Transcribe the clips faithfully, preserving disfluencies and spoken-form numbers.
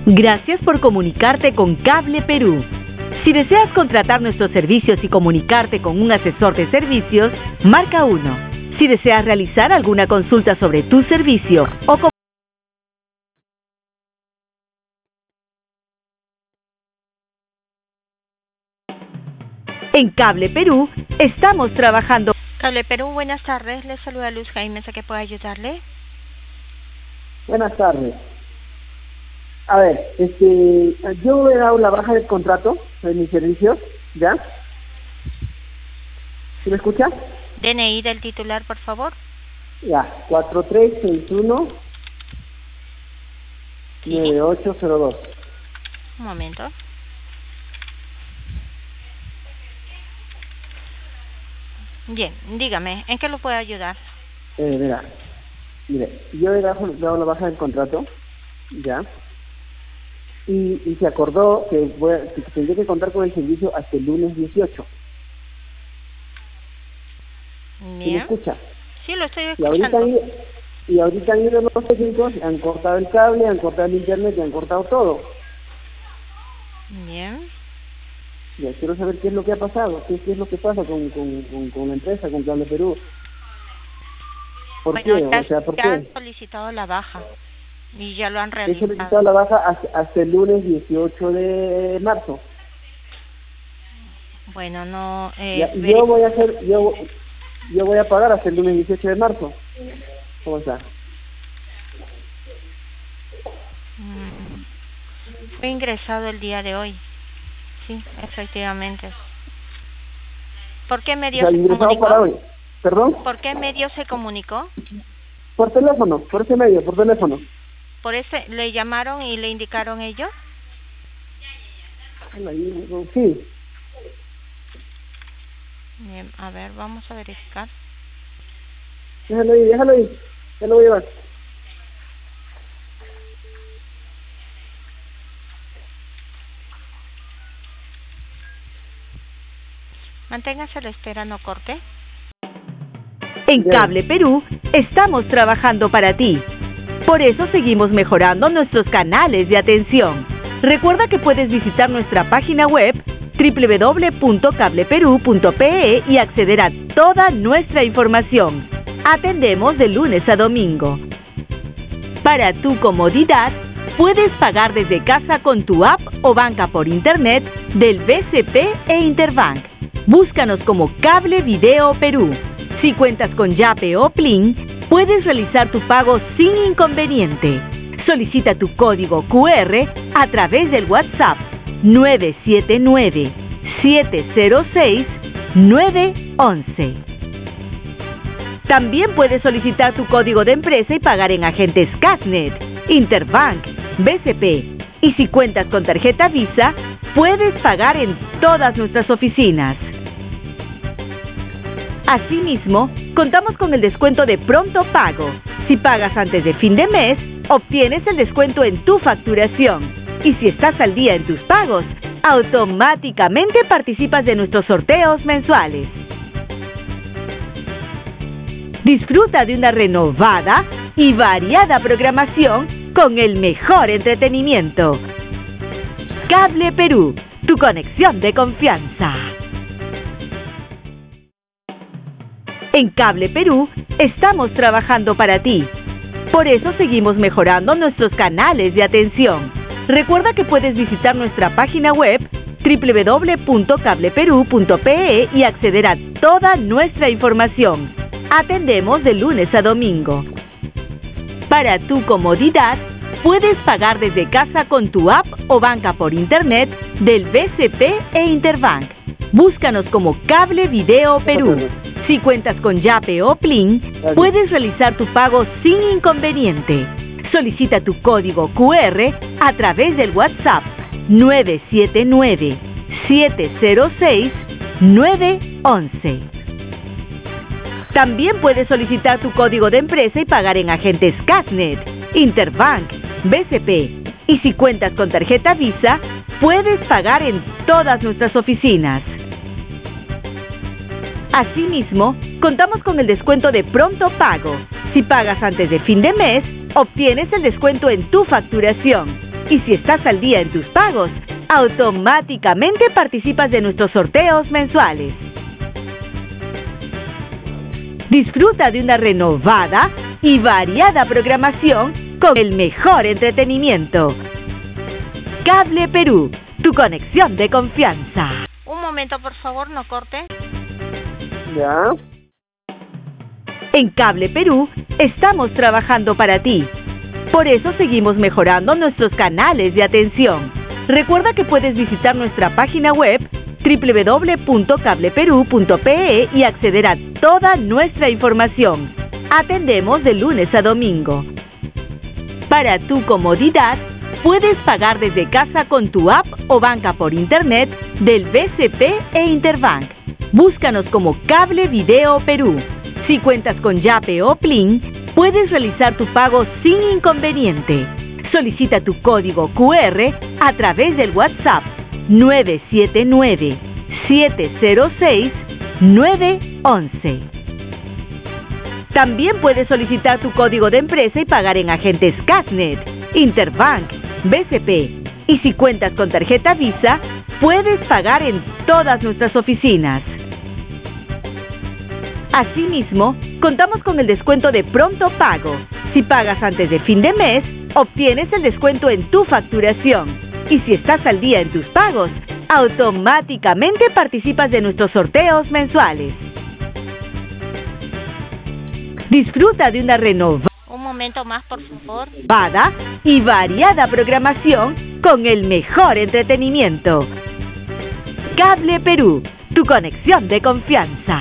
Gracias por comunicarte con Cable Perú. Si deseas contratar nuestros servicios y comunicarte con un asesor de servicios, marca uno. Si deseas realizar alguna consulta sobre tu servicio o com- En Cable Perú estamos trabajando. Cable Perú, buenas tardes. Les saluda Luz Jaime, ¿a qué puedo ayudarle? Buenas tardes. A ver, este, yo he dado la baja del contrato de mis servicios, ¿ya? ¿Sí me escucha? D N I del titular, por favor. Ya, cuatro tres seis uno nueve ocho cero dos. Un momento. Bien, dígame, ¿en qué lo puedo ayudar? Eh, mira, mire, yo he dado, dado la baja del contrato, ¿ya? Y, y se acordó que, voy a, que tendría que contar con el servicio hasta el lunes dieciocho. ¿Sí me Bien. escucha? Sí, lo estoy Y ahorita, escuchando. han- y ahorita han ido los técnicos, han cortado el cable, han cortado el internet y han cortado todo. Bien. Ya quiero saber qué es lo que ha pasado, qué, qué es lo que pasa con, con, con, con la empresa, con Cable Perú. ¿Por Bueno, qué? ya, O sea, ¿por ya han qué? solicitado la baja y ya lo han He realizado. solicitado la baja hasta, hasta el lunes dieciocho de marzo. Bueno, no... Eh, Ya, y veri- yo voy a hacer, yo, yo voy a pagar hasta el lunes dieciocho de marzo. ¿Cómo está? Mm, Fue ingresado el día de hoy. Sí, efectivamente. ¿Por qué O medio sea, se ingresado comunicó? para hoy. ¿Perdón? ¿Por qué medio se comunicó? Por teléfono, por ese medio, por teléfono. ¿Por ese le llamaron y le indicaron ellos? Sí. Bien, a ver, vamos a verificar. Déjalo ahí, déjalo ahí. Ya lo voy a llevar. Manténgase a la espera, no corte. En Bien. Cable Perú estamos trabajando para ti. Por eso seguimos mejorando nuestros canales de atención. Recuerda que puedes visitar nuestra página web doble u doble u doble u punto cable perú punto pe e y acceder a toda nuestra información. Atendemos de lunes a domingo. Para tu comodidad, puedes pagar desde casa con tu app o banca por internet del B C P e Interbank. Búscanos como Cable Video Perú. Si cuentas con Yape o Plin, puedes realizar tu pago sin inconveniente. Solicita tu código cu erre a través del WhatsApp nueve siete nueve, siete cero seis, nueve uno uno. También puedes solicitar tu código de empresa y pagar en agentes Casnet, Interbank, B C P. Y si cuentas con tarjeta Visa, puedes pagar en todas nuestras oficinas. Asimismo, contamos con el descuento de pronto pago. Si pagas antes de fin de mes, obtienes el descuento en tu facturación. Y si estás al día en tus pagos, automáticamente participas de nuestros sorteos mensuales. Disfruta de una renovada y variada programación con el mejor entretenimiento. Cable Perú, tu conexión de confianza. En Cable Perú estamos trabajando para ti. Por eso seguimos mejorando nuestros canales de atención. Recuerda que puedes visitar nuestra página web doble u doble u doble u punto cable perú punto pe e y acceder a toda nuestra información. Atendemos de lunes a domingo. Para tu comodidad, puedes pagar desde casa con tu app o banca por internet del B C P e Interbank. Búscanos como Cable Video Perú. Si cuentas con Yape o Plin, puedes realizar tu pago sin inconveniente. Solicita tu código cu erre a través del WhatsApp nueve siete nueve, siete cero seis, nueve uno uno. También puedes solicitar tu código de empresa y pagar en agentes Casnet, Interbank, B C P. Y si cuentas con tarjeta Visa, puedes pagar en todas nuestras oficinas. Asimismo, contamos con el descuento de pronto pago. Si pagas antes de fin de mes, obtienes el descuento en tu facturación. Y si estás al día en tus pagos, automáticamente participas de nuestros sorteos mensuales. Disfruta de una renovada y variada programación con el mejor entretenimiento. Cable Perú, tu conexión de confianza. Un momento, por favor, no corte. ¿Ya? En Cable Perú estamos trabajando para ti. Por eso seguimos mejorando nuestros canales de atención. Recuerda que puedes visitar nuestra página web doble u doble u doble u punto cable perú punto pe e y acceder a toda nuestra información. Atendemos de lunes a domingo. Para tu comodidad, puedes pagar desde casa con tu app o banca por internet del B C P e Interbank. Búscanos como Cable Video Perú. Si cuentas con Yape o Plin, puedes realizar tu pago sin inconveniente. Solicita tu código cu erre a través del WhatsApp nueve siete nueve, siete cero seis, nueve once. También puedes solicitar tu código de empresa y pagar en agentes Casnet, Interbank, B C P. Y si cuentas con tarjeta Visa, puedes pagar en todas nuestras oficinas. Asimismo, contamos con el descuento de pronto pago. Si pagas antes de fin de mes, obtienes el descuento en tu facturación. Y si estás al día en tus pagos, automáticamente participas de nuestros sorteos mensuales. Disfruta de una renovada Un momento más, por favor. y variada programación con el mejor entretenimiento. Cable Perú, tu conexión de confianza.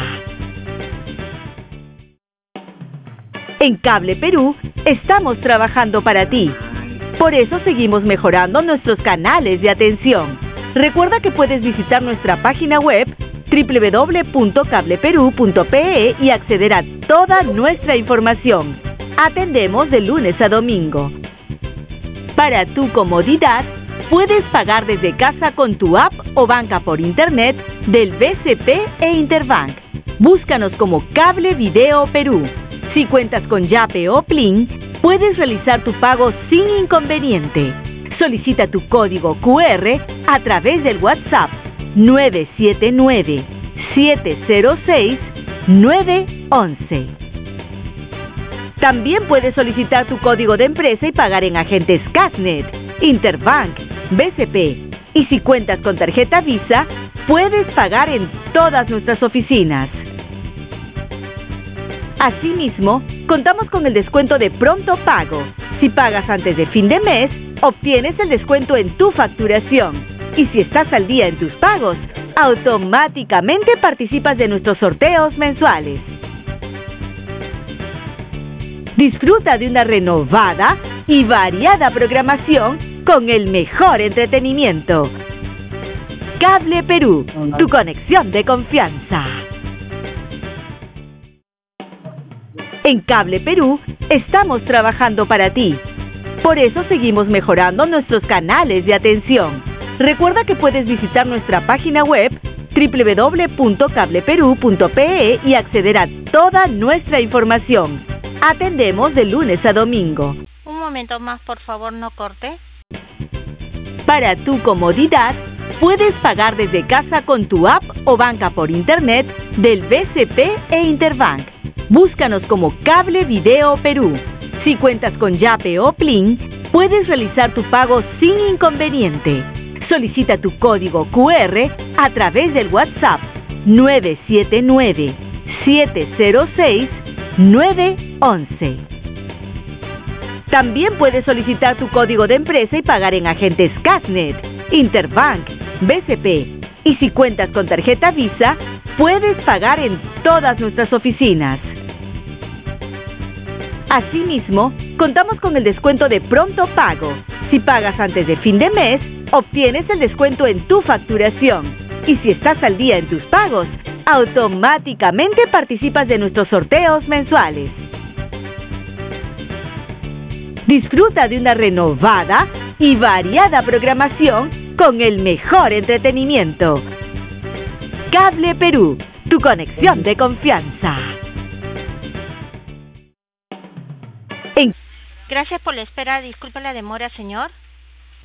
En Cable Perú estamos trabajando para ti. Por eso seguimos mejorando nuestros canales de atención. Recuerda que puedes visitar nuestra página web doble u doble u doble u punto cable perú punto pe e y acceder a toda nuestra información. Atendemos de lunes a domingo. Para tu comodidad, puedes pagar desde casa con tu app o banca por internet del B C P e Interbank. Búscanos como Cable Video Perú. Si cuentas con Yape o Plin, puedes realizar tu pago sin inconveniente. Solicita tu código cu erre a través del WhatsApp nueve siete nueve, siete cero seis, nueve once. También puedes solicitar tu código de empresa y pagar en agentes Casnet, Interbank, B C P. Y si cuentas con tarjeta Visa, puedes pagar en todas nuestras oficinas. Asimismo, contamos con el descuento de pronto pago. Si pagas antes de fin de mes, obtienes el descuento en tu facturación. Y si estás al día en tus pagos, automáticamente participas de nuestros sorteos mensuales. Disfruta de una renovada y variada programación con el mejor entretenimiento. Cable Perú, tu conexión de confianza. En Cable Perú estamos trabajando para ti. Por eso seguimos mejorando nuestros canales de atención. Recuerda que puedes visitar nuestra página web doble u doble u doble u punto cable perú punto pe e y acceder a toda nuestra información. Atendemos de lunes a domingo. Un momento más, por favor, no corte. Para tu comodidad, puedes pagar desde casa con tu app o banca por internet del B C P e Interbank. Búscanos como Cable Video Perú. Si cuentas con Yape o Plin, puedes realizar tu pago sin inconveniente. Solicita tu código cu erre a través del WhatsApp nueve siete nueve, siete cero seis, nueve once. También puedes solicitar tu código de empresa y pagar en agentes Casnet, Interbank, B C P. Y si cuentas con tarjeta Visa, puedes pagar en todas nuestras oficinas. Asimismo, contamos con el descuento de pronto pago. Si pagas antes de fin de mes, obtienes el descuento en tu facturación. Y si estás al día en tus pagos, automáticamente participas de nuestros sorteos mensuales. Disfruta de una renovada y variada programación con el mejor entretenimiento. Cable Perú, tu conexión de confianza. En Gracias por la espera. Disculpe la demora, señor.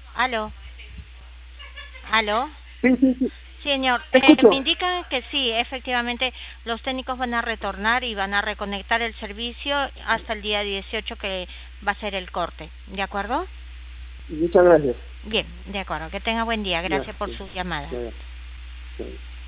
Aló. Aló. Sí, sí, sí. Señor, Te eh, escucho. me indican que sí, efectivamente, los técnicos van a retornar y van a reconectar el servicio hasta el día dieciocho, que va a ser el corte. ¿De acuerdo? Muchas gracias. Bien, de acuerdo. Que tenga buen día. Ya, Gracias por sí, su llamada. ya, ya. Sí.